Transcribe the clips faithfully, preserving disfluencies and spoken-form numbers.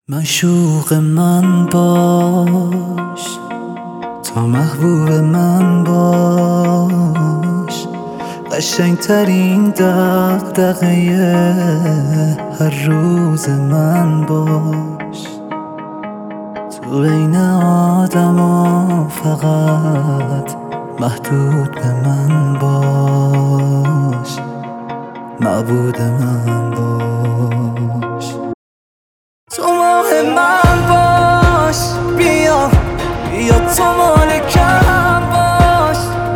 معشوق من باش، تا محبوب من باش، قشنگترین دغدغه هر روز من باش. تو بین آدما فقط محدود به من باش، معبود من باش. تو ماه من باش، بیا بیا تو مالکم باش،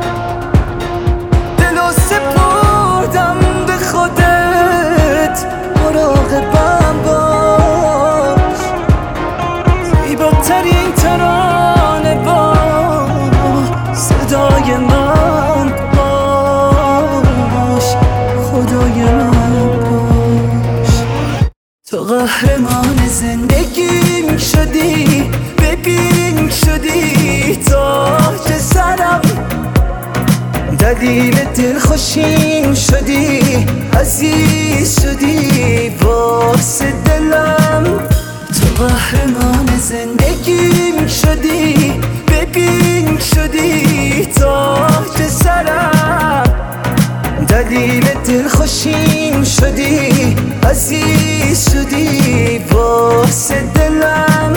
دلو سپردم به خودت، مراقبم باش. زیباترین ترانه با صدای من باش، خدای من باش. تو قهرمان زندگیم شدی، ببین شدی تاج سرم، دلیل دلخوشیم شدی، عزیز شدی واسه دلم. تو قهرمان زندگیم شدی، ببین شدی تاج سرم، دلیل دلخوشیم شدی، عزیز شدی واسه دلم.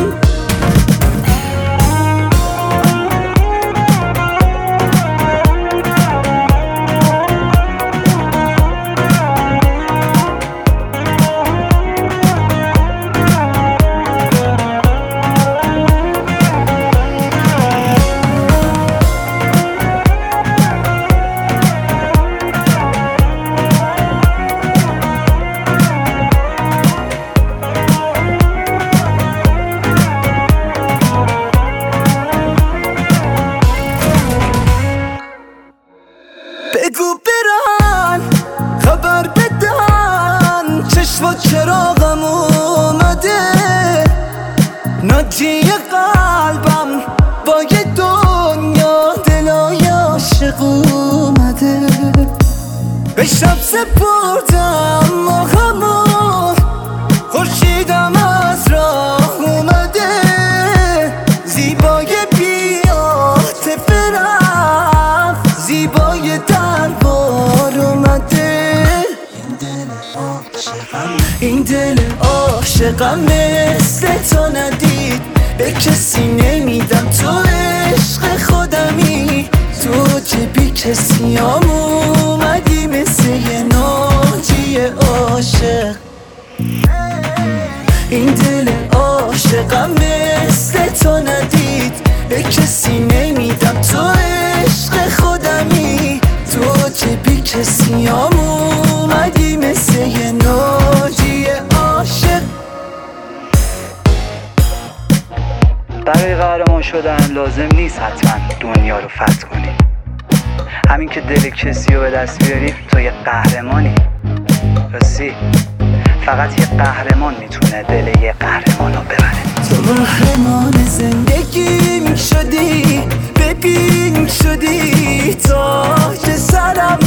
بگو برن خبر بدن، چشم و چراغم اومده، ناجی قلبم با یه دنیا دلای عاشق اومده. به شب سپردم ماهمو، خورشیدم از راه اومده، زیبای بی‌عاطفه رفت، زیبای دربار اومده. این دل عاشقم مثل تو ندید، به کسی نمیدم، تو عشق خودمی، تو که بی کسی هم اومدی مثل یه ناجی عاشق. این دل عاشقم مثل تو ندید، به کسی نمیدم، تو عشق خودمی، تو که بی کسی هم اومدی مثل یه ناجی عاشق. برای قهرمان شدن لازم نیست حتما دنیا رو فتح کنی، همین که دل کسی رو به دست بیاری تو یه قهرمانی. راستی فقط یه قهرمان میتونه دل یه قهرمان رو ببره. تو قهرمان زندگیم شدی، ببین شدی تاج سرم،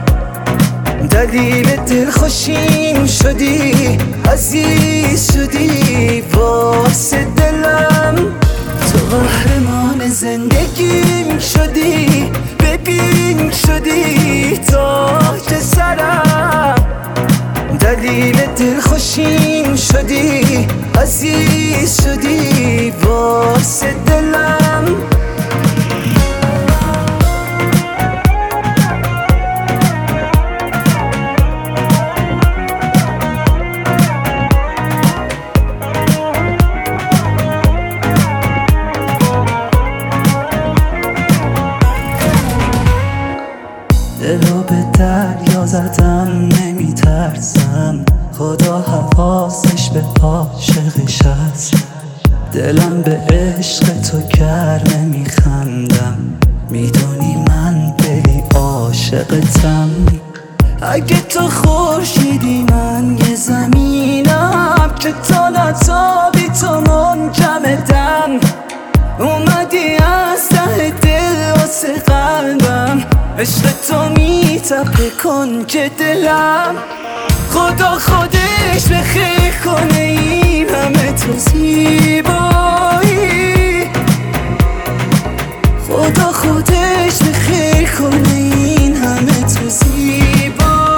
دلیل دلخوشیم شدی، عزیز شدی واسه دلم. تو قهرمان زندگیم شدی، ببین شدی تاج سرم، دلیل دلخوشیم شدی، عزیز شدی واسه دلم. دلو به دریا زدم نمیترسم، خدا حواسش به عاشقش هست. دلم به عشق تو گرمه میخندم، میدونی من دلی عاشقتم. اگه تو خورشیدی من یه زمینم، که تا نتابی تو منجمدم. اومدی از ته دل واسه قلبم، عشق تو میتپه کنج دلم. خدا خودش به خیر کنه این همه تو تو زیبایی، خدا خودش به خیر کنه این همه تو زیبایی.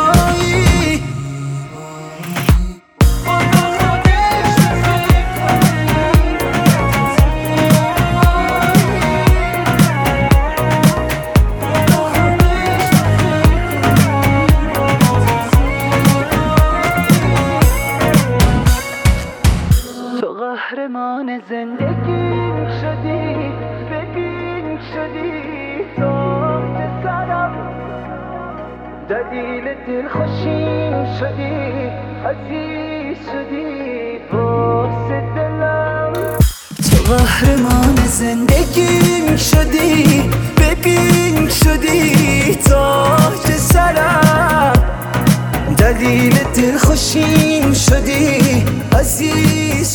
قهرمان زندگی شدی، ببین شدی تاج سرم، دلیل دلخوشیم شدی، عزیز شدی واسه دلم. تو قهرمان زندگیم شدی، ببین شدی تاج سرم، دلیل دلخوشیم شدی، عزیز